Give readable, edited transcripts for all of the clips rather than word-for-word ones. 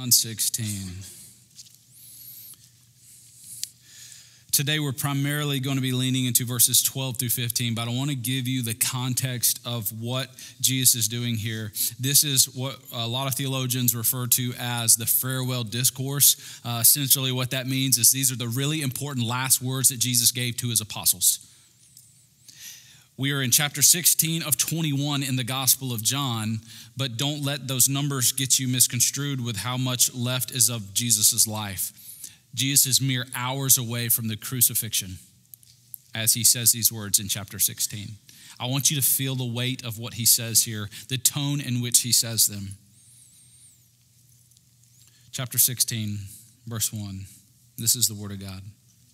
John 16. Today we're primarily going to be leaning into verses 12 through 15, but I want to give you the context of what Jesus is doing here. This is what a lot of theologians refer to as the farewell discourse. Essentially what that means is these are the really important last words that Jesus gave to his apostles. We are in chapter 16 of 21 in the Gospel of John, but don't let those numbers get you misconstrued with how much left is of Jesus' life. Jesus is mere hours away from the crucifixion as he says these words in chapter 16. I want you to feel the weight of what he says here, the tone in which he says them. Chapter 16, verse 1. This is the word of God.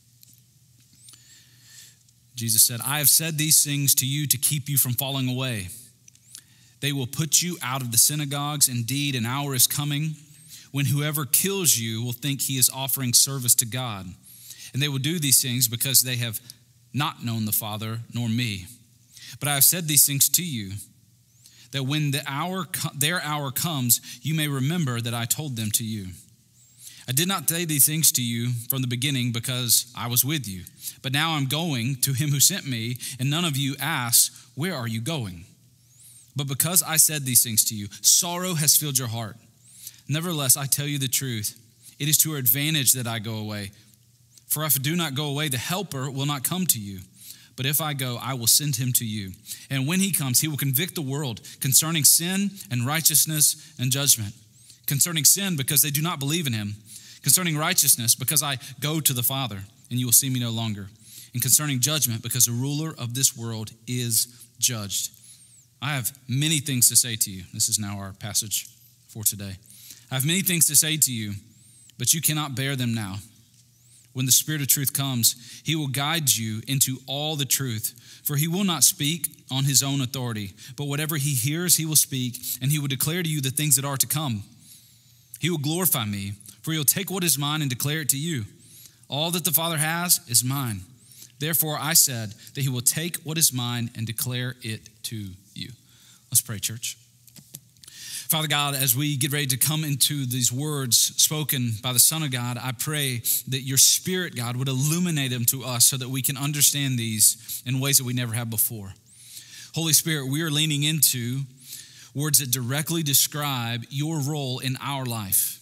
Jesus said, I have said these things to you to keep you from falling away. They will put you out of the synagogues. Indeed, an hour is coming when whoever kills you will think he is offering service to God. And they will do these things because they have not known the Father nor me. But I have said these things to you, that when their hour comes, you may remember that I told them to you. I did not say these things to you from the beginning because I was with you. But now I'm going to him who sent me, and none of you ask, where are you going? But because I said these things to you, sorrow has filled your heart. Nevertheless, I tell you the truth. It is to your advantage that I go away. For if I do not go away, the Helper will not come to you. But if I go, I will send him to you. And when he comes, he will convict the world concerning sin and righteousness and judgment. Concerning sin, because they do not believe in him. Concerning righteousness, because I go to the Father, and you will see me no longer. And concerning judgment, because the ruler of this world is judged. I have many things to say to you. This is now our passage for today. I have many things to say to you, but you cannot bear them now. When the Spirit of truth comes, he will guide you into all the truth. For he will not speak on his own authority, but whatever he hears, he will speak, and he will declare to you the things that are to come. He will glorify me, for he will take what is mine and declare it to you. All that the Father has is mine. Therefore, I said that he will take what is mine and declare it to you. Let's pray, church. Father God, as we get ready to come into these words spoken by the Son of God, I pray that your Spirit, God, would illuminate them to us so that we can understand these in ways that we never have before. Holy Spirit, we are leaning into words that directly describe your role in our life.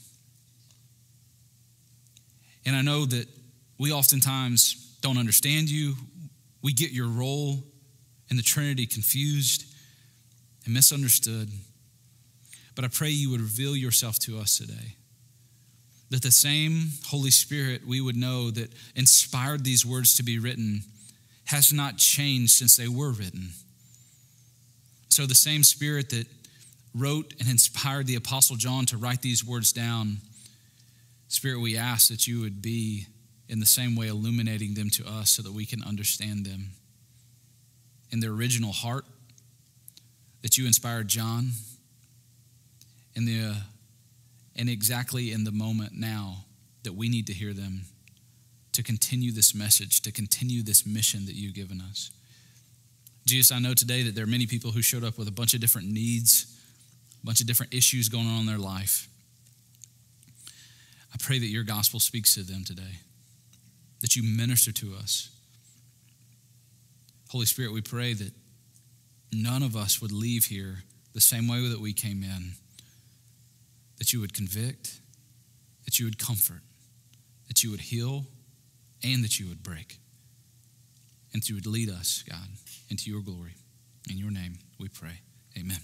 And I know that we oftentimes don't understand you. We get your role in the Trinity confused and misunderstood. But I pray you would reveal yourself to us today. That the same Holy Spirit we would know that inspired these words to be written has not changed since they were written. So the same Spirit that wrote and inspired the Apostle John to write these words down, Spirit, we ask that you would be in the same way illuminating them to us so that we can understand them in their original heart, that you inspired John, and exactly in the moment now that we need to hear them to continue this message, to continue this mission that you've given us. Jesus, I know today that there are many people who showed up with a bunch of different needs, a bunch of different issues going on in their life. I pray that your gospel speaks to them today, that you minister to us. Holy Spirit, we pray that none of us would leave here the same way that we came in, that you would convict, that you would comfort, that you would heal, and that you would break, and that you would lead us, God, into your glory. In your name we pray, amen.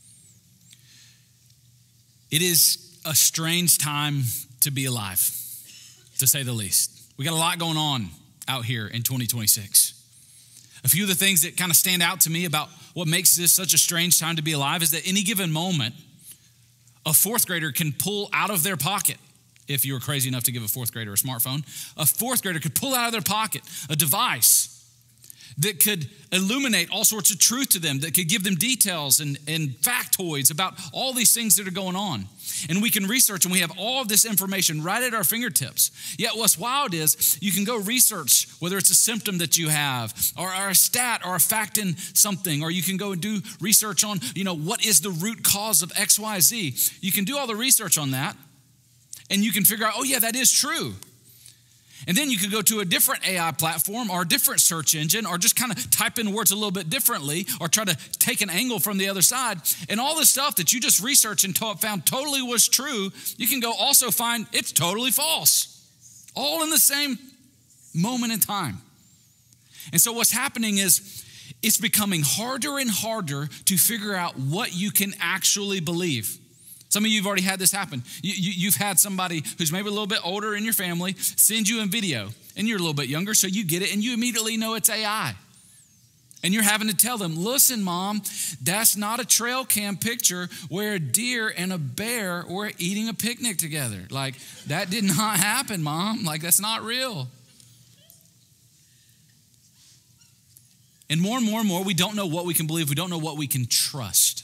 It is a strange time to be alive, to say the least. We got a lot going on out here in 2026. A few of the things that kind of stand out to me about what makes this such a strange time to be alive is that any given moment, a fourth grader can pull out of their pocket, if you were crazy enough to give a fourth grader a smartphone, a fourth grader could pull out of their pocket a device that could illuminate all sorts of truth to them, that could give them details and factoids about all these things that are going on. And we can research, and we have all of this information right at our fingertips. Yet what's wild is you can go research whether it's a symptom that you have or a stat or a fact in something, or you can go and do research on, what is the root cause of X, Y, Z. You can do all the research on that. And you can figure out, oh yeah, that is true. And then you could go to a different AI platform or a different search engine or just kind of type in words a little bit differently or try to take an angle from the other side. And all the stuff that you just researched and found totally was true, you can go also find it's totally false. All in the same moment in time. And so what's happening is it's becoming harder and harder to figure out what you can actually believe. Some of you have already had this happen. You've had somebody who's maybe a little bit older in your family send you a video, and you're a little bit younger, so you get it, and you immediately know it's AI. And you're having to tell them, listen, Mom, that's not a trail cam picture where a deer and a bear were eating a picnic together. Like, that did not happen, Mom. Like, that's not real. And more, we don't know what we can believe. We don't know what we can trust.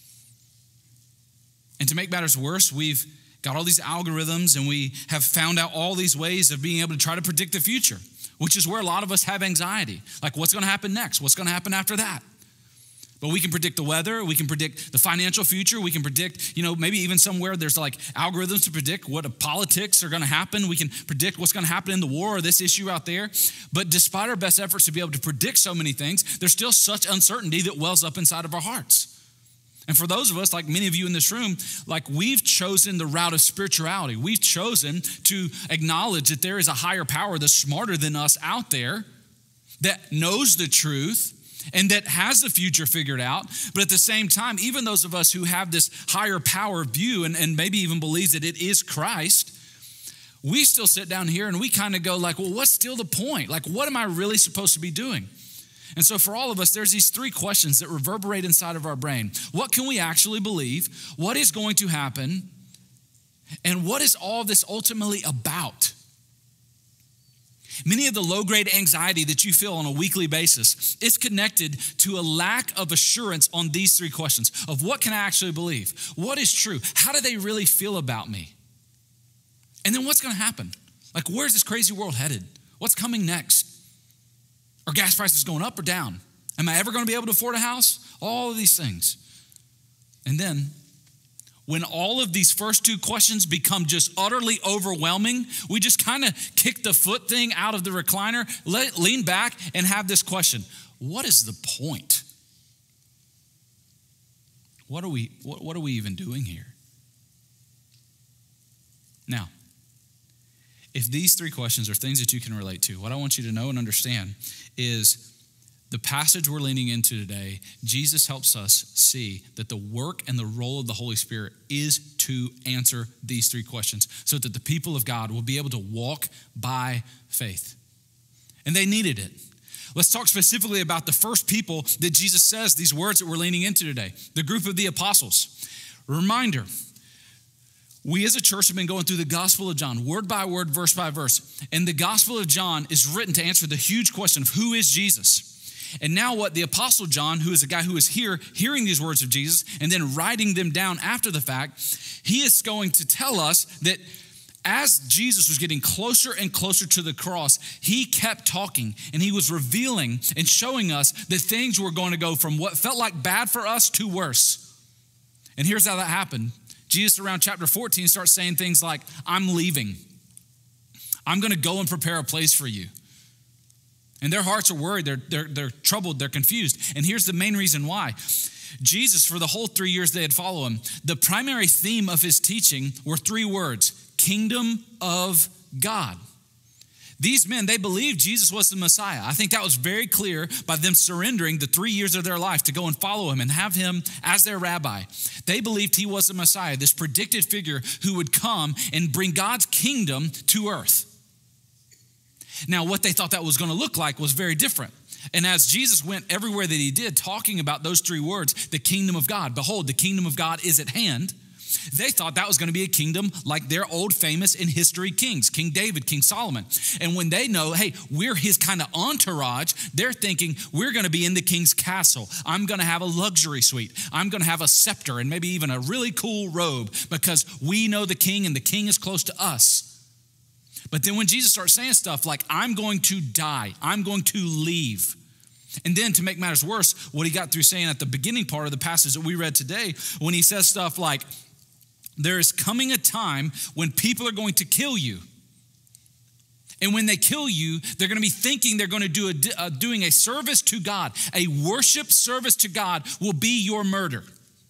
And to make matters worse, we've got all these algorithms and we have found out all these ways of being able to try to predict the future, which is where a lot of us have anxiety. Like, what's going to happen next? What's going to happen after that? But we can predict the weather. We can predict the financial future. We can predict, maybe even somewhere there's like algorithms to predict what politics are going to happen. We can predict what's going to happen in the war or this issue out there. But despite our best efforts to be able to predict so many things, there's still such uncertainty that wells up inside of our hearts. And for those of us, like many of you in this room, like we've chosen the route of spirituality. We've chosen to acknowledge that there is a higher power that's smarter than us out there that knows the truth and that has the future figured out. But at the same time, even those of us who have this higher power view and maybe even believes that it is Christ, we still sit down here and we kind of go like, well, what's still the point? Like, what am I really supposed to be doing? And so for all of us, there's these three questions that reverberate inside of our brain. What can we actually believe? What is going to happen? And what is all this ultimately about? Many of the low-grade anxiety that you feel on a weekly basis is connected to a lack of assurance on these three questions of what can I actually believe? What is true? How do they really feel about me? And then what's going to happen? Like, where's this crazy world headed? What's coming next? Are gas prices going up or down? Am I ever going to be able to afford a house? All of these things. And then, when all of these first two questions become just utterly overwhelming, we just kind of kick the foot thing out of the recliner, lean back, and have this question. What is the point? What are we even doing here? Now, if these three questions are things that you can relate to, what I want you to know and understand is the passage we're leaning into today, Jesus helps us see that the work and the role of the Holy Spirit is to answer these three questions so that the people of God will be able to walk by faith. And they needed it. Let's talk specifically about the first people that Jesus says these words that we're leaning into today, the group of the apostles. Reminder, we as a church have been going through the Gospel of John, word by word, verse by verse. And the Gospel of John is written to answer the huge question of who is Jesus? And now what the Apostle John, who is a guy who is here hearing these words of Jesus and then writing them down after the fact, he is going to tell us that as Jesus was getting closer and closer to the cross, he kept talking and he was revealing and showing us that things were going to go from what felt like bad for us to worse. And here's how that happened. Jesus around chapter 14 starts saying things like, I'm leaving. I'm going to go and prepare a place for you. And their hearts are worried. They're troubled. They're confused. And here's the main reason why. Jesus, for the whole 3 years they had followed him, the primary theme of his teaching were three words, kingdom of God. These men, they believed Jesus was the Messiah. I think that was very clear by them surrendering the 3 years of their life to go and follow him and have him as their rabbi. They believed he was the Messiah, this predicted figure who would come and bring God's kingdom to earth. Now, what they thought that was going to look like was very different. And as Jesus went everywhere that he did, talking about those three words, the kingdom of God, behold, the kingdom of God is at hand. They thought that was going to be a kingdom like their old famous in history kings, King David, King Solomon. And when they know, hey, we're his kind of entourage, they're thinking we're going to be in the king's castle. I'm going to have a luxury suite. I'm going to have a scepter and maybe even a really cool robe because we know the king and the king is close to us. But then when Jesus starts saying stuff like, I'm going to die, I'm going to leave. And then to make matters worse, what he got through saying at the beginning part of the passage that we read today, when he says stuff like, there is coming a time when people are going to kill you. And when they kill you, they're going to be thinking they're going to do doing a service to God. A worship service to God will be your murder.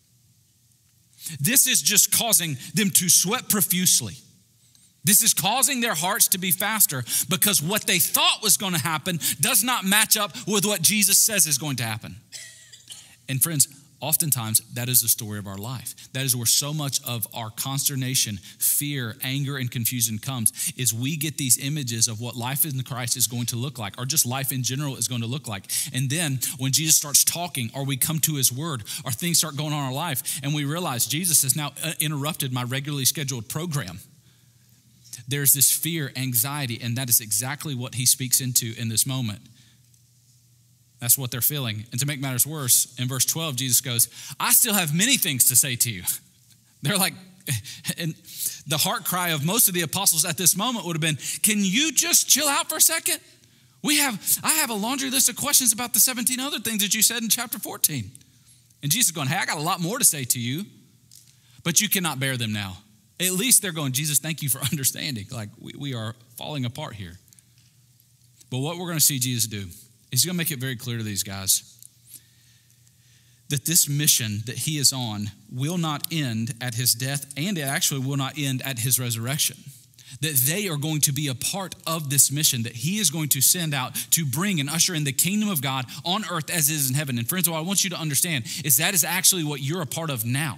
This is just causing them to sweat profusely. This is causing their hearts to be faster because what they thought was going to happen does not match up with what Jesus says is going to happen. And friends, oftentimes that is the story of our life. That is where so much of our consternation, fear, anger, and confusion comes, is we get these images of what life in Christ is going to look like, or just life in general is going to look like. And then when Jesus starts talking, or we come to his word, or things start going on in our life, and we realize Jesus has now interrupted my regularly scheduled program. There's this fear, anxiety, and that is exactly what he speaks into in this moment. That's what they're feeling. And to make matters worse, in verse 12, Jesus goes, I still have many things to say to you. They're like, and the heart cry of most of the apostles at this moment would have been, can you just chill out for a second? I have a laundry list of questions about the 17 other things that you said in chapter 14. And Jesus is going, hey, I got a lot more to say to you, but you cannot bear them now. At least they're going, Jesus, thank you for understanding. Like we are falling apart here. But what we're going to see Jesus do, he's going to make it very clear to these guys that this mission that he is on will not end at his death, and it actually will not end at his resurrection. That they are going to be a part of this mission that he is going to send out to bring and usher in the kingdom of God on earth as it is in heaven. And friends, what I want you to understand is that is actually what you're a part of now.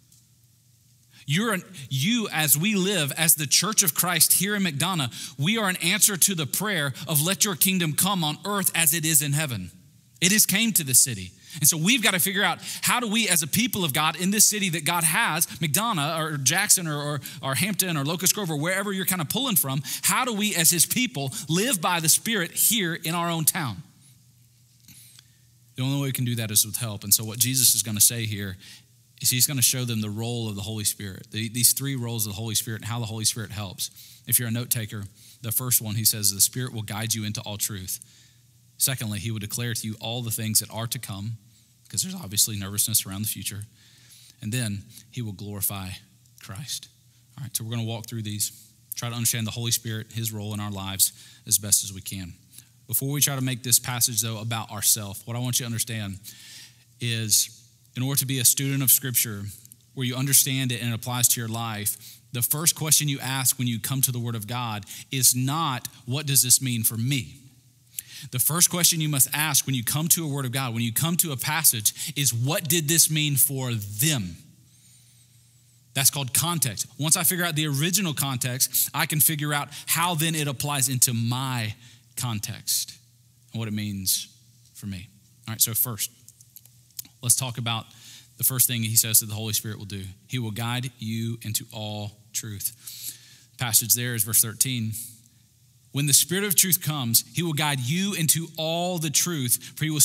You, as we live as the Church of Christ here in McDonough, we are an answer to the prayer of let your kingdom come on earth as it is in heaven. It has came to the city. And so we've got to figure out how do we as a people of God in this city that God has, McDonough or Jackson or Hampton or Locust Grove or wherever you're kind of pulling from, how do we as his people live by the Spirit here in our own town? The only way we can do that is with help. And so what Jesus is going to say here is he's going to show them the role of the Holy Spirit, these three roles of the Holy Spirit and how the Holy Spirit helps. If you're a note taker, the first one, he says, the Spirit will guide you into all truth. Secondly, he will declare to you all the things that are to come, because there's obviously nervousness around the future. And then he will glorify Christ. All right, so we're going to walk through these, try to understand the Holy Spirit, his role in our lives as best as we can. Before we try to make this passage, though, about ourselves, what I want you to understand is in order to be a student of Scripture where you understand it and it applies to your life, the first question you ask when you come to the Word of God is not, what does this mean for me? The first question you must ask when you come to a Word of God, when you come to a passage, is what did this mean for them? That's called context. Once I figure out the original context, I can figure out how then it applies into my context and what it means for me. All right, so first, let's talk about the first thing he says that the Holy Spirit will do. He will guide you into all truth. The passage there is verse 13. When the Spirit of truth comes, he will guide you into all the truth, for he will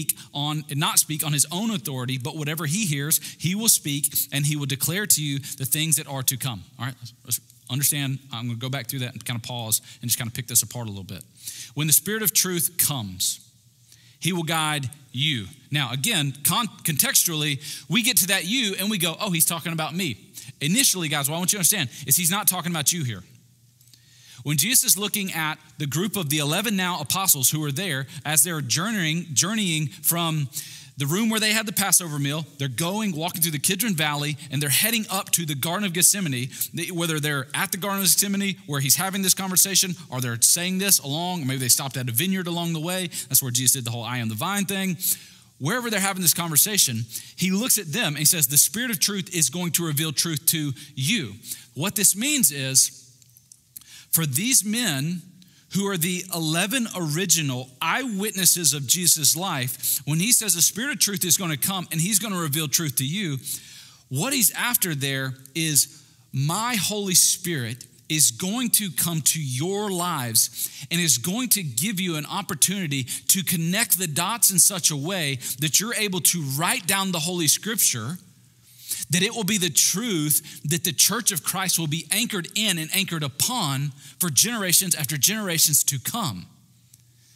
not speak on his own authority, but whatever he hears, he will speak, and he will declare to you the things that are to come. All right, let's understand. I'm going to go back through that and kind of pause and just kind of pick this apart a little bit. When the Spirit of truth comes, he will guide you. Now, again, contextually, we get to that you and we go, oh, he's talking about me. Initially, guys, what I want you to understand is he's not talking about you here. When Jesus is looking at the group of the 11 now apostles who are there as they're journeying from the room where they had the Passover meal, they're walking through the Kidron Valley, and they're heading up to the Garden of Gethsemane. Whether they're at the Garden of Gethsemane where he's having this conversation, or they're saying this along, or maybe they stopped at a vineyard along the way. That's where Jesus did the whole I am the vine thing. Wherever they're having this conversation, he looks at them and he says, the Spirit of truth is going to reveal truth to you. What this means is, for these men who are the 11 original eyewitnesses of Jesus' life, when he says the Spirit of truth is going to come and he's going to reveal truth to you, what he's after there is my Holy Spirit is going to come to your lives and is going to give you an opportunity to connect the dots in such a way that you're able to write down the Holy Scripture, that it will be the truth that the Church of Christ will be anchored in and anchored upon for generations after generations to come.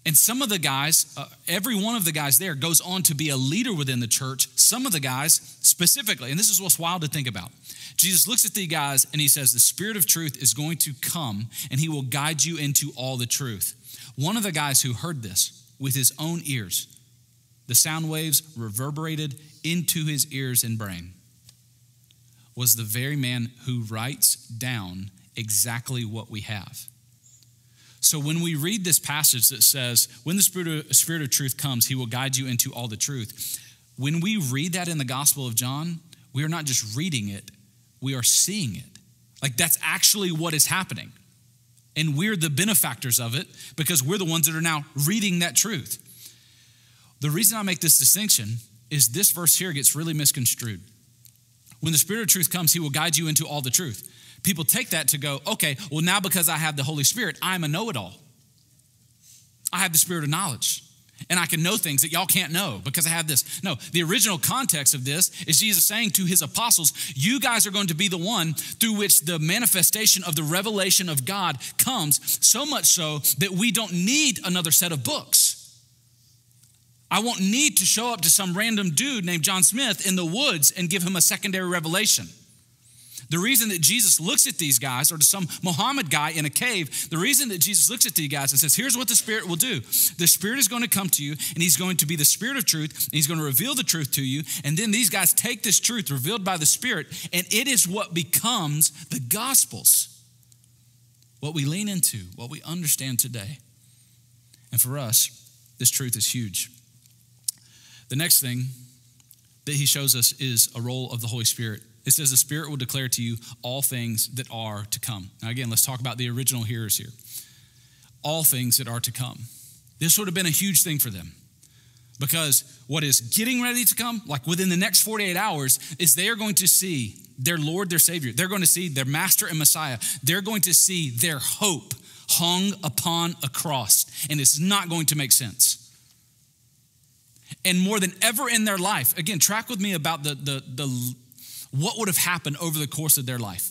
And some of the guys, every one of the guys there goes on to be a leader within the church. Some of the guys specifically, and this is what's wild to think about. Jesus looks at the guys and he says, the Spirit of truth is going to come and he will guide you into all the truth. One of the guys who heard this with his own ears, the sound waves reverberated into his ears and brain, was the very man who writes down exactly what we have. So when we read this passage that says, when the Spirit of truth comes, he will guide you into all the truth. When we read that in the Gospel of John, we are not just reading it, we are seeing it. Like that's actually what is happening. And we're the benefactors of it because we're the ones that are now reading that truth. The reason I make this distinction is this verse here gets really misconstrued. When the Spirit of truth comes, he will guide you into all the truth. People take that to go, okay, well now because I have the Holy Spirit, I'm a know-it-all. I have the spirit of knowledge. And I can know things that y'all can't know because I have this. No, the original context of this is Jesus saying to his apostles, you guys are going to be the one through which the manifestation of the revelation of God comes, so much so that we don't need another set of books. I won't need to show up to some random dude named John Smith in the woods and give him a secondary revelation. The reason that Jesus looks at these guys, or to some Muhammad guy in a cave, the reason that Jesus looks at these guys and says, here's what the Spirit will do. The Spirit is going to come to you, and he's going to be the Spirit of truth, and he's going to reveal the truth to you. And then these guys take this truth revealed by the Spirit, and it is what becomes the Gospels. What we lean into, what we understand today. And for us, this truth is huge. The next thing that he shows us is a role of the Holy Spirit. It says the Spirit will declare to you all things that are to come. Now again, let's talk about the original hearers here. All things that are to come. This would have been a huge thing for them because what is getting ready to come, like within the next 48 hours, is they are going to see their Lord, their Savior. They're going to see their Master and Messiah. They're going to see their hope hung upon a cross, and it's not going to make sense. And more than ever in their life, again, track with me about the what would have happened over the course of their life.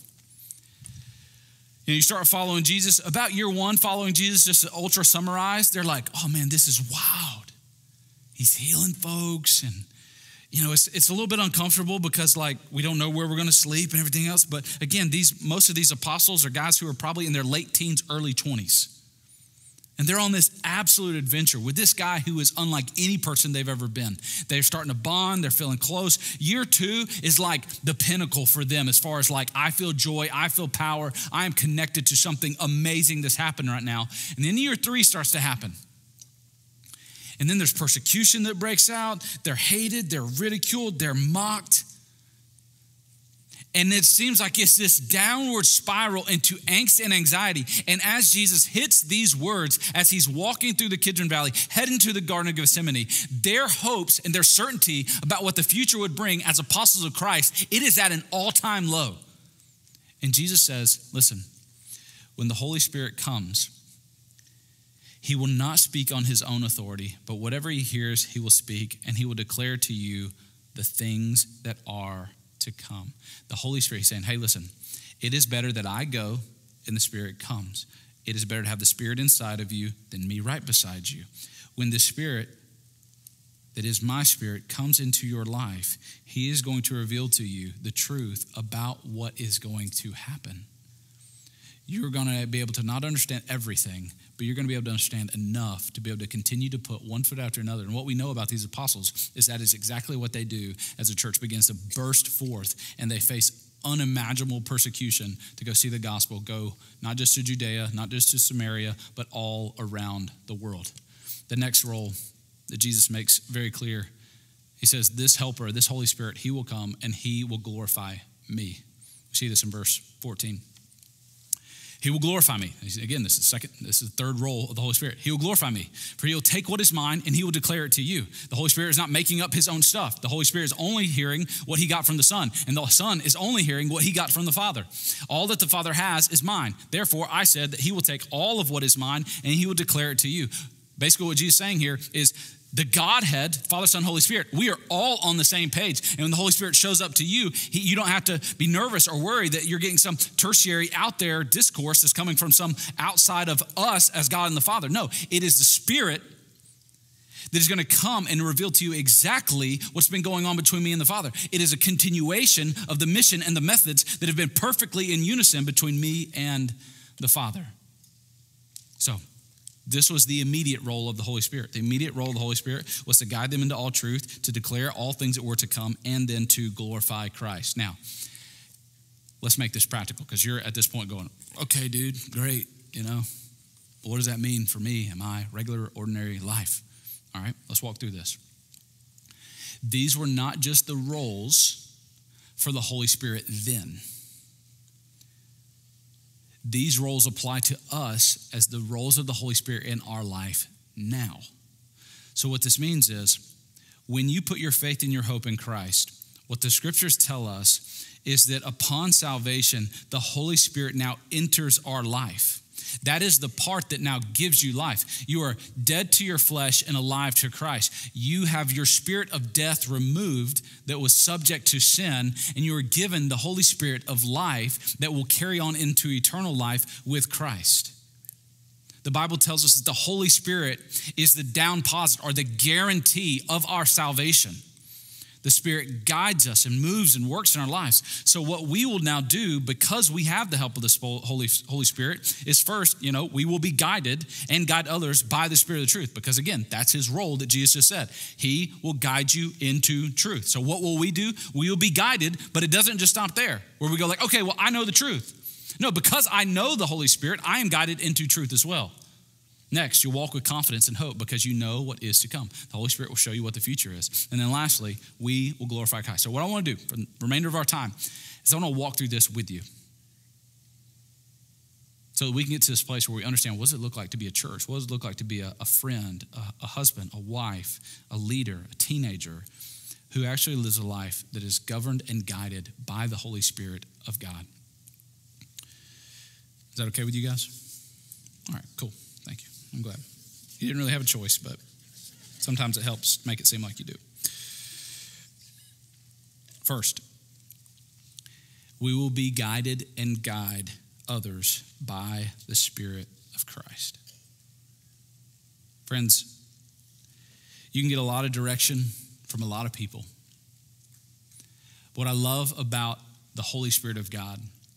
You start following Jesus. About year one, following Jesus, just to ultra summarize, they're like, oh man, this is wild. He's healing folks. And, it's a little bit uncomfortable because like we don't know where we're going to sleep and everything else. But again, most of these apostles are guys who are probably in their late teens, early 20s. And they're on this absolute adventure with this guy who is unlike any person they've ever been. They're starting to bond. They're feeling close. Year two is like the pinnacle for them as far as like, I feel joy. I feel power. I am connected to something amazing that's happening right now. And then year three starts to happen. And then there's persecution that breaks out. They're hated. They're ridiculed. They're mocked. And it seems like it's this downward spiral into angst and anxiety. And as Jesus hits these words, as he's walking through the Kidron Valley, heading to the Garden of Gethsemane, their hopes and their certainty about what the future would bring as apostles of Christ, it is at an all-time low. And Jesus says, listen, when the Holy Spirit comes, he will not speak on his own authority, but whatever he hears, he will speak, and he will declare to you the things that are to come. The Holy Spirit is saying, hey, listen, it is better that I go and the Spirit comes. It is better to have the Spirit inside of you than me right beside you. When the Spirit, that is my Spirit, comes into your life, he is going to reveal to you the truth about what is going to happen. You're going to be able to not understand everything, but you're going to be able to understand enough to be able to continue to put one foot after another. And what we know about these apostles is that is exactly what they do as the church begins to burst forth and they face unimaginable persecution to go see the gospel, go not just to Judea, not just to Samaria, but all around the world. The next role that Jesus makes very clear, he says, this helper, this Holy Spirit, he will come and he will glorify me. We see this in verse 14. He will glorify me. Again, this is the third role of the Holy Spirit. He will glorify me, for he will take what is mine and he will declare it to you. The Holy Spirit is not making up his own stuff. The Holy Spirit is only hearing what he got from the Son, and the Son is only hearing what he got from the Father. All that the Father has is mine. Therefore, I said that he will take all of what is mine and he will declare it to you. Basically, what Jesus is saying here is The Godhead, Father, Son, Holy Spirit, we are all on the same page. And when the Holy Spirit shows up to you, you don't have to be nervous or worried that you're getting some tertiary out there discourse that's coming from some outside of us as God and the Father. No, it is the Spirit that is going to come and reveal to you exactly what's been going on between me and the Father. It is a continuation of the mission and the methods that have been perfectly in unison between me and the Father. So, this was the immediate role of the Holy Spirit. The immediate role of the Holy Spirit was to guide them into all truth, to declare all things that were to come, and then to glorify Christ. Now, let's make this practical, because you're at this point going, okay, dude, great, but what does that mean for me and my regular, ordinary life? All right, let's walk through this. These were not just the roles for the Holy Spirit then. These roles apply to us as the roles of the Holy Spirit in our life now. So what this means is, when you put your faith and your hope in Christ, what the scriptures tell us is that upon salvation, the Holy Spirit now enters our life. That is the part that now gives you life. You are dead to your flesh and alive to Christ. You have your spirit of death removed that was subject to sin, and you are given the Holy Spirit of life that will carry on into eternal life with Christ. The Bible tells us that the Holy Spirit is the down deposit or the guarantee of our salvation. The Spirit guides us and moves and works in our lives. So what we will now do, because we have the help of the Holy Spirit, is first, we will be guided and guide others by the Spirit of the truth. Because again, that's his role that Jesus just said. He will guide you into truth. So what will we do? We will be guided, but it doesn't just stop there, where we go like, okay, well, I know the truth. No, because I know the Holy Spirit, I am guided into truth as well. Next, you'll walk with confidence and hope because you know what is to come. The Holy Spirit will show you what the future is. And then lastly, we will glorify Christ. So what I want to do for the remainder of our time is I want to walk through this with you so that we can get to this place where we understand, what does it look like to be a church? What does it look like to be a friend, a husband, a wife, a leader, a teenager who actually lives a life that is governed and guided by the Holy Spirit of God? Is that okay with you guys? All right, cool. Thank you. I'm glad. You didn't really have a choice, but sometimes it helps make it seem like you do. First, we will be guided and guide others by the Spirit of Christ. Friends, you can get a lot of direction from a lot of people. What I love about the Holy Spirit of God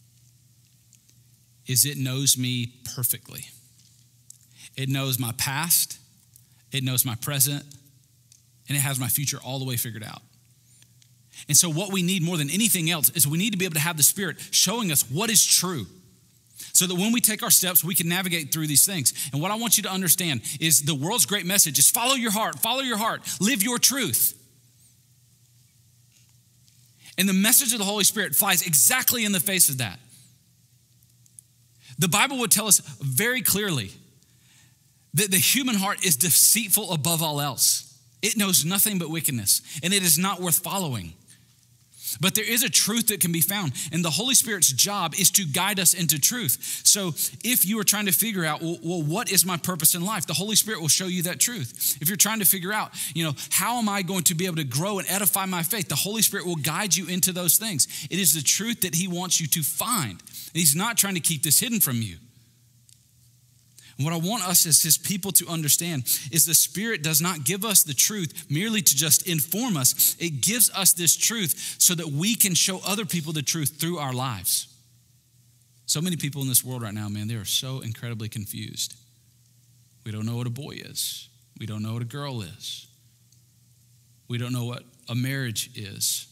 is it knows me perfectly. It knows my past, it knows my present, and it has my future all the way figured out. And so what we need more than anything else is we need to be able to have the Spirit showing us what is true so that when we take our steps, we can navigate through these things. And what I want you to understand is the world's great message is follow your heart, live your truth. And the message of the Holy Spirit flies exactly in the face of that. The Bible would tell us very clearly that the human heart is deceitful above all else. It knows nothing but wickedness, and it is not worth following. But there is a truth that can be found, and the Holy Spirit's job is to guide us into truth. So if you are trying to figure out, well, what is my purpose in life? The Holy Spirit will show you that truth. If you're trying to figure out, how am I going to be able to grow and edify my faith? The Holy Spirit will guide you into those things. It is the truth that he wants you to find. And he's not trying to keep this hidden from you. And what I want us as his people to understand is the Spirit does not give us the truth merely to just inform us. It gives us this truth so that we can show other people the truth through our lives. So many people in this world right now, man, they are so incredibly confused. We don't know what a boy is. We don't know what a girl is. We don't know what a marriage is.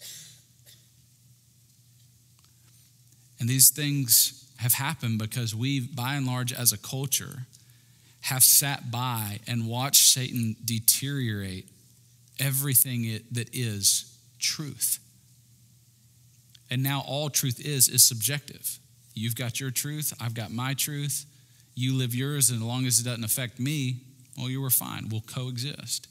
And these things have happened because we, by and large, as a culture, have sat by and watched Satan deteriorate everything that is truth. And now all truth is subjective. You've got your truth, I've got my truth. You live yours, and as long as it doesn't affect me, well, you were fine. We'll coexist.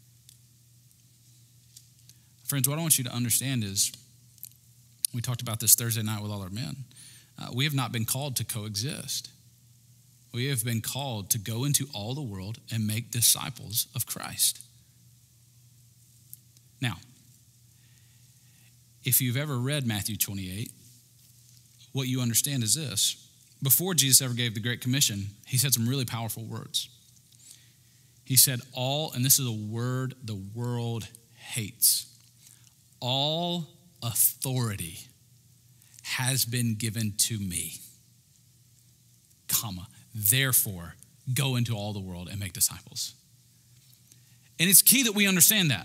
Friends, what I want you to understand is, we talked about this Thursday night with all our men. We have not been called to coexist. We have been called to go into all the world and make disciples of Christ. Now, if you've ever read Matthew 28, what you understand is this. Before Jesus ever gave the Great Commission, he said some really powerful words. He said, and this is a word the world hates, all authority has been given to me, comma, therefore go into all the world and make disciples. And it's key that we understand that.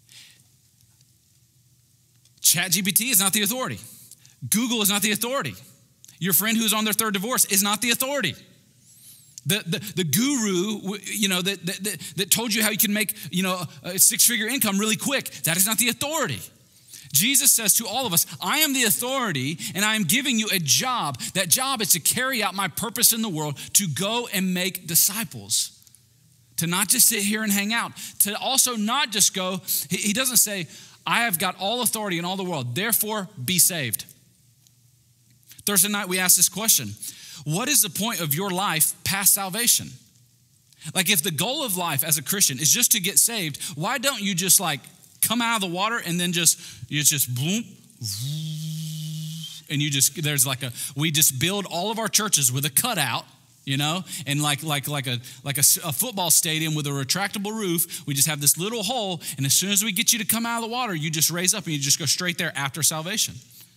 ChatGPT is not the authority. Google is not the authority. Your friend who is on their third divorce is not the authority. The guru, that told you how you can make, a six-figure income really quick, that is not the authority. Jesus says to all of us, I am the authority and I am giving you a job. That job is to carry out my purpose in the world, to go and make disciples. To not just sit here and hang out. To also not just go, he doesn't say, I have got all authority in all the world, therefore be saved. Thursday night we asked this question. What is the point of your life past salvation? Like if the goal of life as a Christian is just to get saved, why don't you just come out of the water and then just boom, and we just build all of our churches with a cutout, and like a football stadium with a retractable roof. We just have this little hole, and as soon as we get you to come out of the water, you just raise up and you just go straight there after salvation.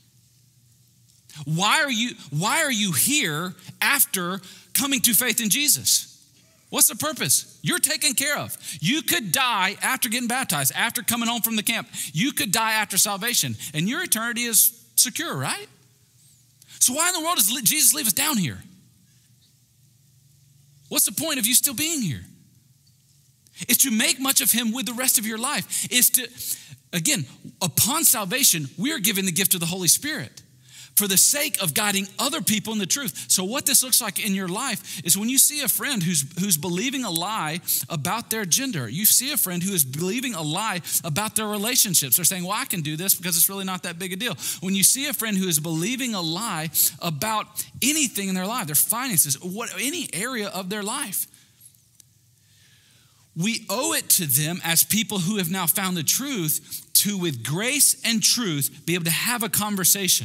Why are you here after coming to faith in Jesus? What's the purpose? You're taken care of. You could die after getting baptized, after coming home from the camp. You could die after salvation, and your eternity is secure, right? So why in the world does Jesus leave us down here? What's the point of you still being here? It's to make much of him with the rest of your life. Again, upon salvation, we are given the gift of the Holy Spirit for the sake of guiding other people in the truth. So what this looks like in your life is when you see a friend who's believing a lie about their gender, you see a friend who is believing a lie about their relationships. They're saying, well, I can do this because it's really not that big a deal. When you see a friend who is believing a lie about anything in their life, their finances, any area of their life, we owe it to them as people who have now found the truth to, with grace and truth, be able to have a conversation.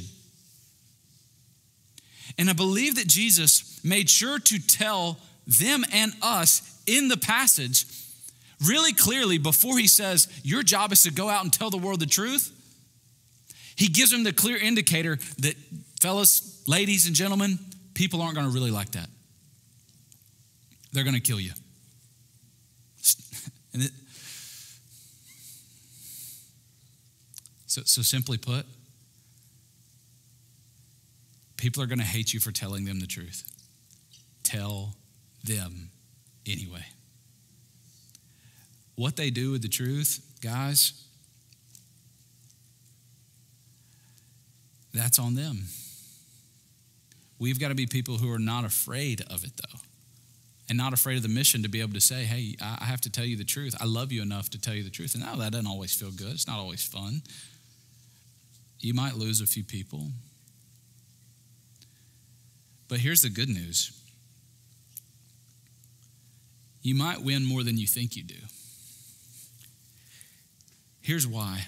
And I believe that Jesus made sure to tell them and us in the passage really clearly before he says, your job is to go out and tell the world the truth. He gives them the clear indicator that, fellas, ladies and gentlemen, people aren't going to really like that. They're going to kill you. So simply put, people are going to hate you for telling them the truth. Tell them anyway. What they do with the truth, guys, that's on them. We've got to be people who are not afraid of it, though, and not afraid of the mission to be able to say, hey, I have to tell you the truth. I love you enough to tell you the truth. And no, that doesn't always feel good. It's not always fun. You might lose a few people. But here's the good news. You might win more than you think you do. Here's why.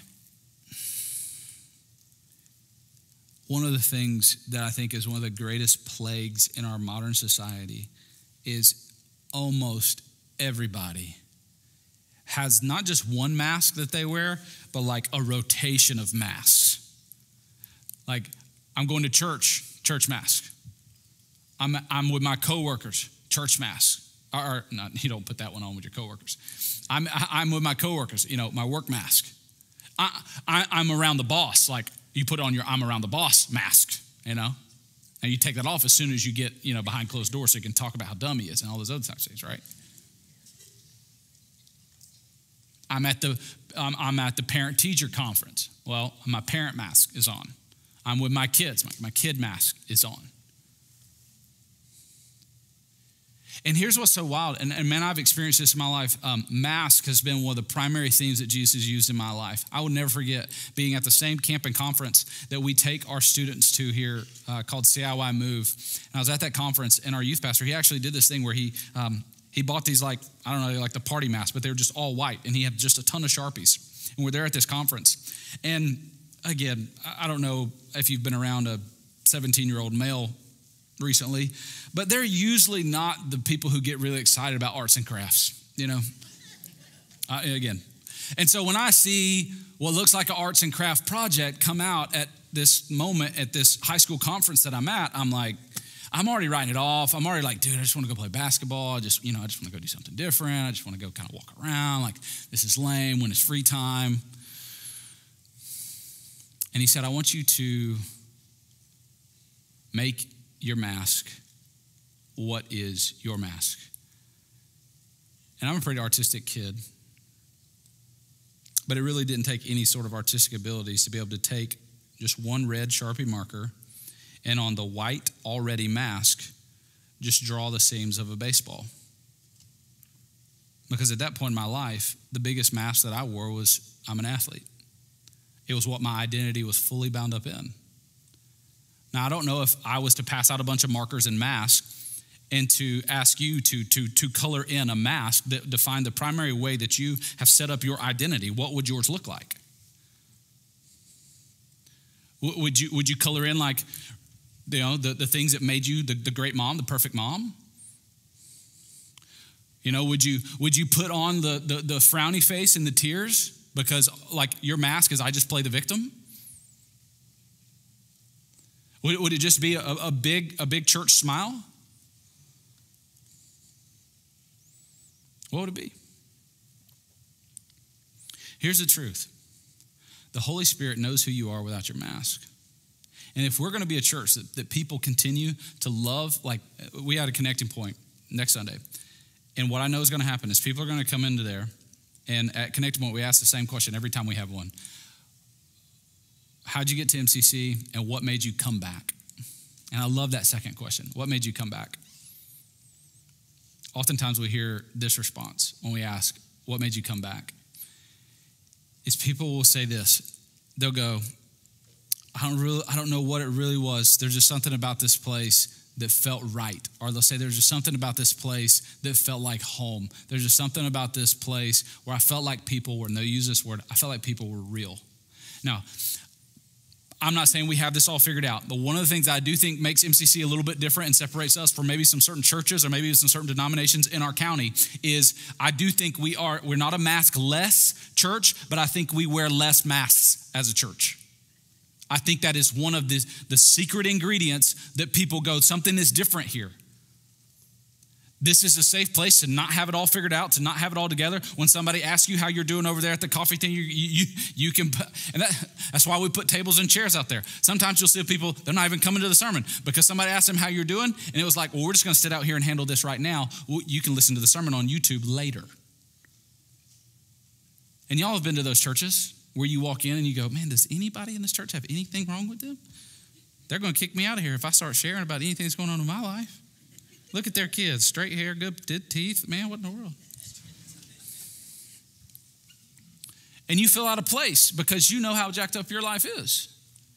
One of the things that I think is one of the greatest plagues in our modern society is almost everybody has not just one mask that they wear, but like a rotation of masks. Like, I'm going to church mask. I'm with my coworkers, church mask. Or not, you don't put that one on with your coworkers. I'm with my coworkers, my work mask. I'm around the boss, like you put on your I'm around the boss mask, and you take that off as soon as you get, behind closed doors so you can talk about how dumb he is and all those other types of things, right? I'm at the parent-teacher conference. Well, my parent mask is on. I'm with my kids. My kid mask is on. And here's what's so wild, and man, I've experienced this in my life. Mask has been one of the primary themes that Jesus has used in my life. I will never forget being at the same camp and conference that we take our students to here called CIY Move. And I was at that conference, and our youth pastor, he actually did this thing where he bought these like the party masks, but they were just all white, and he had just a ton of Sharpies. And we're there at this conference. And again, I don't know if you've been around a 17-year-old male recently, but they're usually not the people who get really excited about arts and crafts, again. And so when I see what looks like an arts and craft project come out at this moment at this high school conference that I'm at, I'm like, I'm already writing it off. I'm already like, dude, I just want to go play basketball. I just want to go do something different. I just want to go kind of walk around. Like, this is lame when it's free time. And he said, I want you to make your mask what is your mask. And I'm a pretty artistic kid. But it really didn't take any sort of artistic abilities to be able to take just one red Sharpie marker and on the white already mask, just draw the seams of a baseball. Because at that point in my life, the biggest mask that I wore was I'm an athlete. It was what my identity was fully bound up in. Now, I don't know if I was to pass out a bunch of markers and masks and to ask you to color in a mask that defined the primary way that you have set up your identity, what would yours look like? Would you color in like, the things that made you the great mom, the perfect mom? Would you put on the frowny face and the tears because like your mask is I just play the victim? Would it just be a big church smile? What would it be? Here's the truth. The Holy Spirit knows who you are without your mask. And if we're going to be a church that people continue to love, like we had a connecting point next Sunday. And what I know is going to happen is people are going to come into there. And at Connecting Point, we ask the same question every time we have one. How'd you get to MCC and what made you come back? And I love that second question. What made you come back? Oftentimes we hear this response when we ask, what made you come back? Is people will say this. They'll go, I don't know what it really was. There's just something about this place that felt right. Or they'll say there's just something about this place that felt like home. There's just something about this place where I felt like people were, and they'll use this word, I felt like people were real. Now, I'm not saying we have this all figured out, but one of the things I do think makes MCC a little bit different and separates us from maybe some certain churches or maybe some certain denominations in our county is I do think we're not a mask-less church, but I think we wear less masks as a church. I think that is one of the secret ingredients that people go, something is different here. This is a safe place to not have it all figured out, to not have it all together. When somebody asks you how you're doing over there at the coffee thing, you can, and that's why we put tables and chairs out there. Sometimes you'll see people, they're not even coming to the sermon because somebody asked them how you're doing, and it was like, well, we're just going to sit out here and handle this right now. Well, you can listen to the sermon on YouTube later. And y'all have been to those churches where you walk in and you go, man, does anybody in this church have anything wrong with them? They're going to kick me out of here if I start sharing about anything that's going on in my life. Look at their kids, straight hair, good teeth. Man, what in the world? And you feel out of place because you know how jacked up your life is.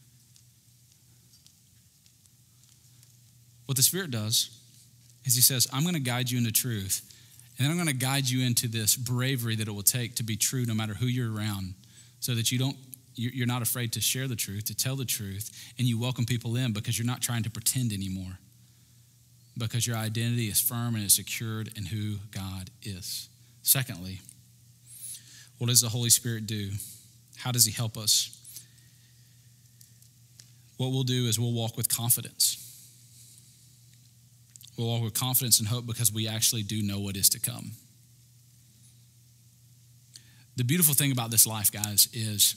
What the Spirit does is he says, I'm going to guide you into truth. And then I'm going to guide you into this bravery that it will take to be true no matter who you're around so that you're not afraid to share the truth, to tell the truth, and you welcome people in because you're not trying to pretend anymore. Because your identity is firm and is secured in who God is. Secondly, what does the Holy Spirit do? How does he help us? What we'll do is we'll walk with confidence. We'll walk with confidence and hope because we actually do know what is to come. The beautiful thing about this life, guys, is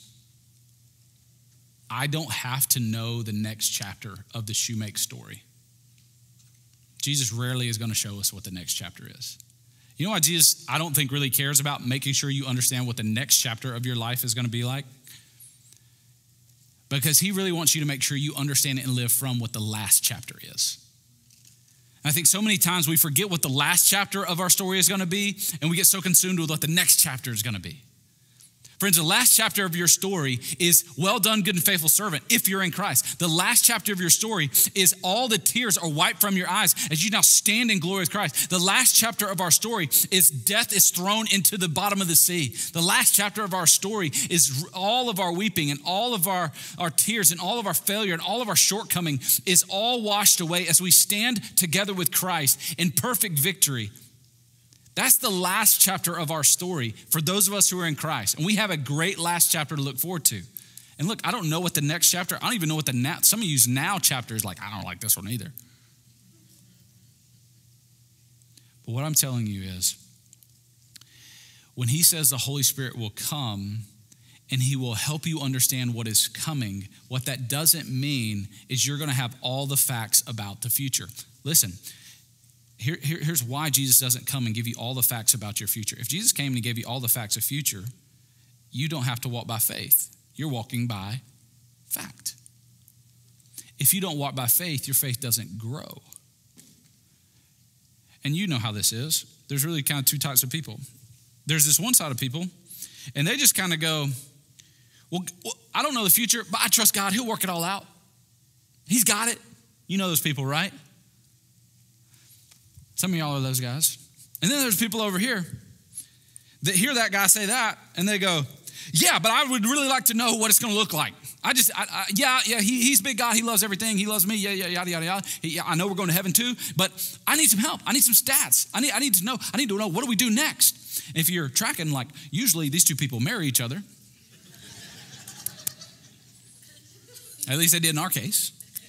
I don't have to know the next chapter of the Shoemake story. Jesus rarely is going to show us what the next chapter is. You know why Jesus, I don't think, really cares about making sure you understand what the next chapter of your life is going to be like? Because he really wants you to make sure you understand it and live from what the last chapter is. And I think so many times we forget what the last chapter of our story is going to be, and we get so consumed with what the next chapter is going to be. Friends, the last chapter of your story is well done, good and faithful servant, if you're in Christ. The last chapter of your story is all the tears are wiped from your eyes as you now stand in glory with Christ. The last chapter of our story is death is thrown into the bottom of the sea. The last chapter of our story is all of our weeping and all of our tears and all of our failure and all of our shortcoming is all washed away as we stand together with Christ in perfect victory. That's the last chapter of our story for those of us who are in Christ. And we have a great last chapter to look forward to. And look, I don't know what the next chapter, I don't even know what the now, some of you's now chapter is like, I don't like this one either. But what I'm telling you is, when he says the Holy Spirit will come and he will help you understand what is coming, what that doesn't mean is you're going to have all the facts about the future. Listen. Here's why Jesus doesn't come and give you all the facts about your future. If Jesus came and he gave you all the facts of future, you don't have to walk by faith. You're walking by fact. If you don't walk by faith, your faith doesn't grow. And you know how this is. There's really kind of two types of people. There's this one side of people, and they just kind of go, well, I don't know the future, but I trust God. He'll work it all out. He's got it. You know those people, right? Some of y'all are those guys. And then there's people over here that hear that guy say that, and they go, yeah, but I would really like to know what it's going to look like. He's big God. He loves everything. He loves me. Yeah, yada, yada, yada. I know we're going to heaven too, but I need some help. I need some stats. I need to know what do we do next? And if you're tracking, like, usually these two people marry each other. At least they did in our case.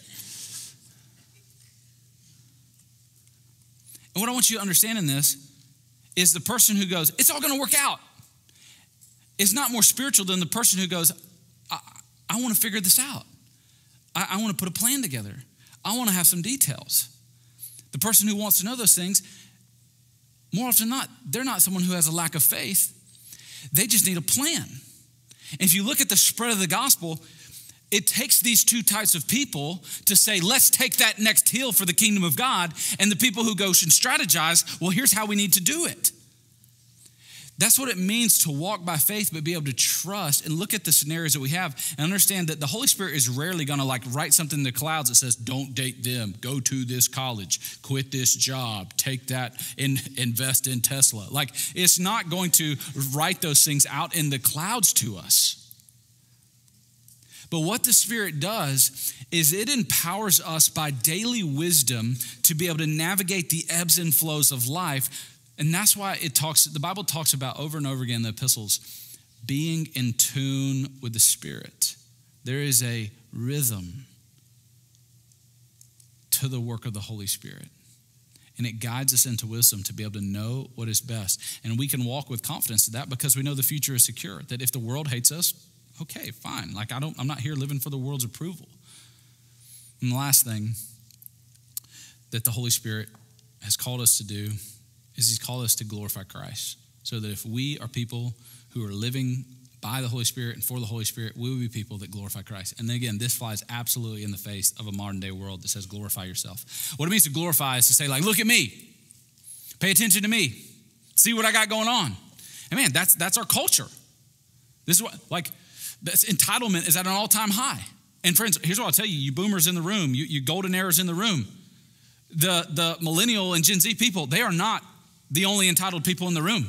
And what I want you to understand in this is the person who goes, it's all going to work out, is not more spiritual than the person who goes, I want to figure this out. I want to put a plan together. I want to have some details. The person who wants to know those things, more often than not, they're not someone who has a lack of faith. They just need a plan. And if you look at the spread of the gospel, it takes these two types of people to say, let's take that next hill for the kingdom of God. And the people who go and strategize, well, here's how we need to do it. That's what it means to walk by faith, but be able to trust and look at the scenarios that we have and understand that the Holy Spirit is rarely going to write something in the clouds that says, don't date them, go to this college, quit this job, take that and invest in Tesla. It's not going to write those things out in the clouds to us. But what the Spirit does is it empowers us by daily wisdom to be able to navigate the ebbs and flows of life. And that's why the Bible talks about over and over again in the epistles, being in tune with the Spirit. There is a rhythm to the work of the Holy Spirit. And it guides us into wisdom to be able to know what is best. And we can walk with confidence to that because we know the future is secure. That if the world hates us, okay, fine. I'm not here living for the world's approval. And the last thing that the Holy Spirit has called us to do is he's called us to glorify Christ. So that if we are people who are living by the Holy Spirit and for the Holy Spirit, we will be people that glorify Christ. And then again, this flies absolutely in the face of a modern day world that says glorify yourself. What it means to glorify is to say, look at me. Pay attention to me. See what I got going on. And man, that's our culture. This is what, this entitlement is at an all-time high. And friends, here's what I'll tell you, you boomers in the room, you golden eras in the room, the millennial and Gen Z people, they are not the only entitled people in the room.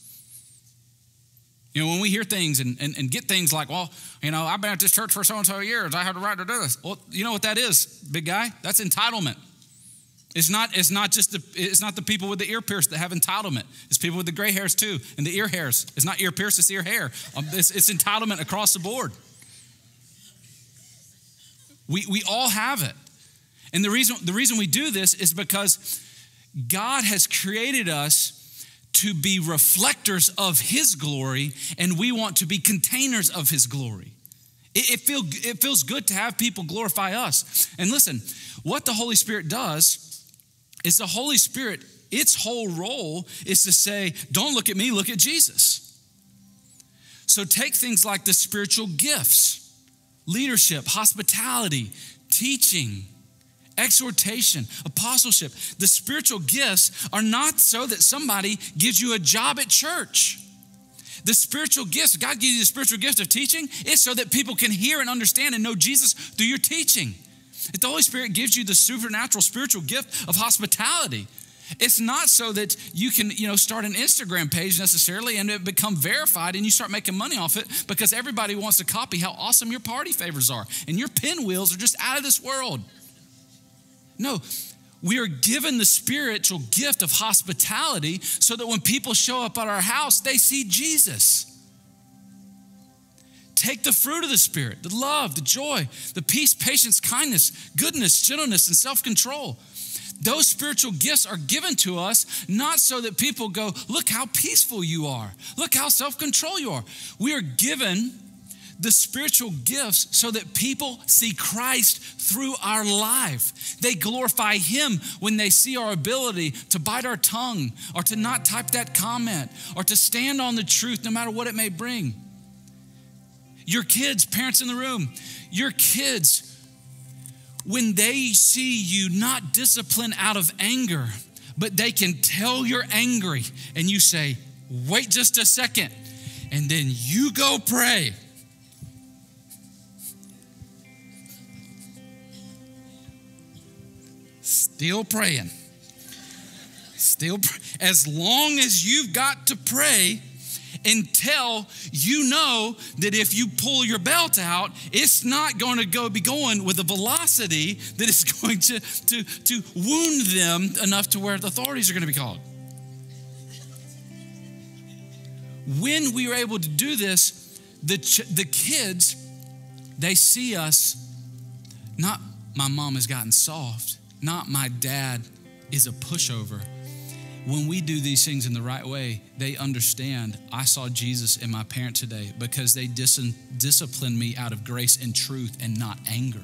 When we hear things and get things like, well, I've been at this church for so-and-so years, I have the right to do this. Well, you know what that is, big guy? That's entitlement. It's not the people with the ear pierced that have entitlement. It's people with the gray hairs too, and the ear hairs. It's not ear pierced, it's ear hair. It's entitlement across the board. We all have it. And the reason we do this is because God has created us to be reflectors of his glory, and we want to be containers of his glory. It feels good to have people glorify us. And listen, what the Holy Spirit does is the Holy Spirit, its whole role is to say, don't look at me, look at Jesus. So take things like the spiritual gifts, leadership, hospitality, teaching, exhortation, apostleship. The spiritual gifts are not so that somebody gives you a job at church. The spiritual gifts, God gives you the spiritual gift of teaching, it's so that people can hear and understand and know Jesus through your teaching. If the Holy Spirit gives you the supernatural spiritual gift of hospitality, it's not so that you can, start an Instagram page necessarily and it become verified and you start making money off it because everybody wants to copy how awesome your party favors are and your pinwheels are just out of this world. No, we are given the spiritual gift of hospitality so that when people show up at our house, they see Jesus. Take the fruit of the Spirit, the love, the joy, the peace, patience, kindness, goodness, gentleness, and self-control. Those spiritual gifts are given to us not so that people go, look how peaceful you are. Look how self-control you are. We are given the spiritual gifts so that people see Christ through our life. They glorify Him when they see our ability to bite our tongue or to not type that comment or to stand on the truth no matter what it may bring. Your kids, parents in the room, your kids, when they see you not discipline out of anger, but they can tell you're angry and you say, wait just a second, and then you go pray. Still praying. As long as you've got to pray until you know that if you pull your belt out, it's not going to be going with a velocity that is going to wound them enough to where the authorities are going to be called. When we are able to do this, the kids, they see us, not my mom has gotten soft, not my dad is a pushover. When we do these things in the right way, they understand I saw Jesus in my parent today because they disciplined me out of grace and truth and not anger.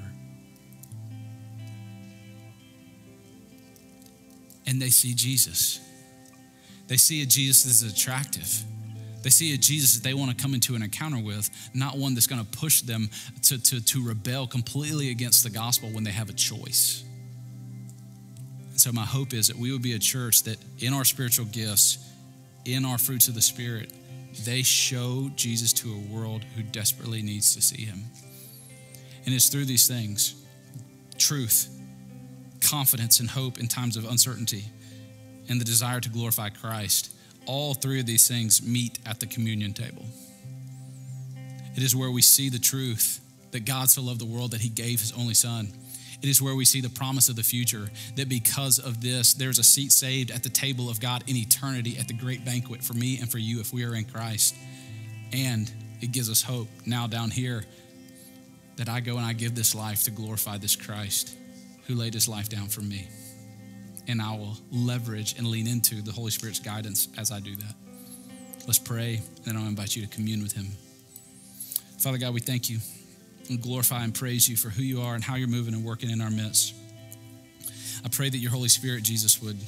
And they see Jesus. They see a Jesus that is attractive. They see a Jesus that they want to come into an encounter with, not one that's going to push them to rebel completely against the gospel when they have a choice. So my hope is that we would be a church that in our spiritual gifts, in our fruits of the Spirit, they show Jesus to a world who desperately needs to see Him. And it's through these things, truth, confidence, and hope in times of uncertainty, and the desire to glorify Christ. All three of these things meet at the communion table. It is where we see the truth that God so loved the world that He gave His only Son. It is where we see the promise of the future, that because of this, there's a seat saved at the table of God in eternity at the great banquet for me and for you if we are in Christ. And it gives us hope now down here that I go and I give this life to glorify this Christ who laid His life down for me. And I will leverage and lean into the Holy Spirit's guidance as I do that. Let's pray, and then I'll invite you to commune with Him. Father God, we thank You and glorify and praise You for who You are and how You're moving and working in our midst. I pray that Your Holy Spirit, Jesus, would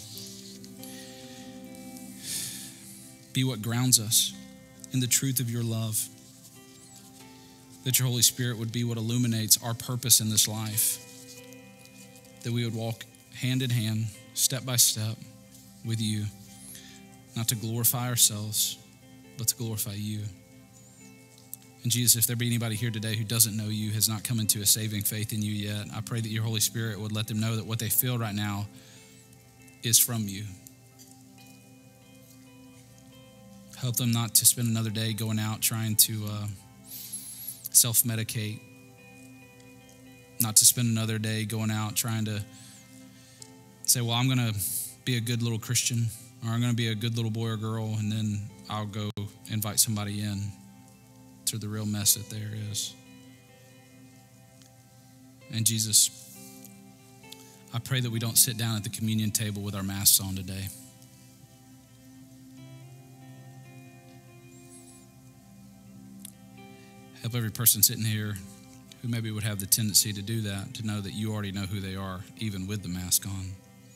be what grounds us in the truth of Your love. That Your Holy Spirit would be what illuminates our purpose in this life. That we would walk hand in hand, step by step with You, not to glorify ourselves, but to glorify You. And Jesus, if there be anybody here today who doesn't know You, has not come into a saving faith in You yet, I pray that Your Holy Spirit would let them know that what they feel right now is from You. Help them not to spend another day going out trying to self-medicate, not to spend another day going out trying to say, well, I'm going to be a good little Christian, or I'm going to be a good little boy or girl, and then I'll go invite somebody in to the real mess that there is. And Jesus, I pray that we don't sit down at the communion table with our masks on today. Help every person sitting here who maybe would have the tendency to do that, to know that You already know who they are, even with the mask on.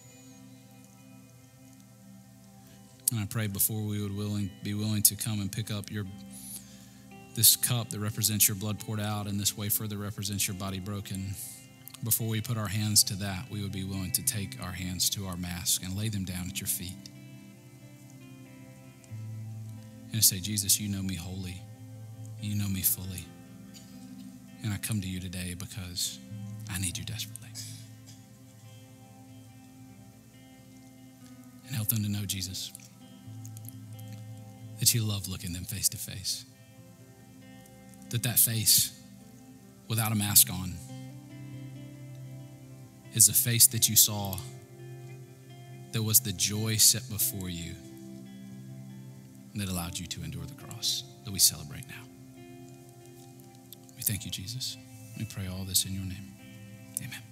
And I pray before we would be willing to come and pick up this cup that represents Your blood poured out and this wafer that represents Your body broken, before we put our hands to that, we would be willing to take our hands to our mask and lay them down at Your feet. and to say, Jesus, you know me wholly. You know me fully. And I come to you today because I need you desperately. And help them to know, Jesus, that you love looking them face to face. That face without a mask on is a face that you saw that was the joy set before you and that allowed you to endure the cross that we celebrate now. We thank you, Jesus. We pray all this in your name. Amen.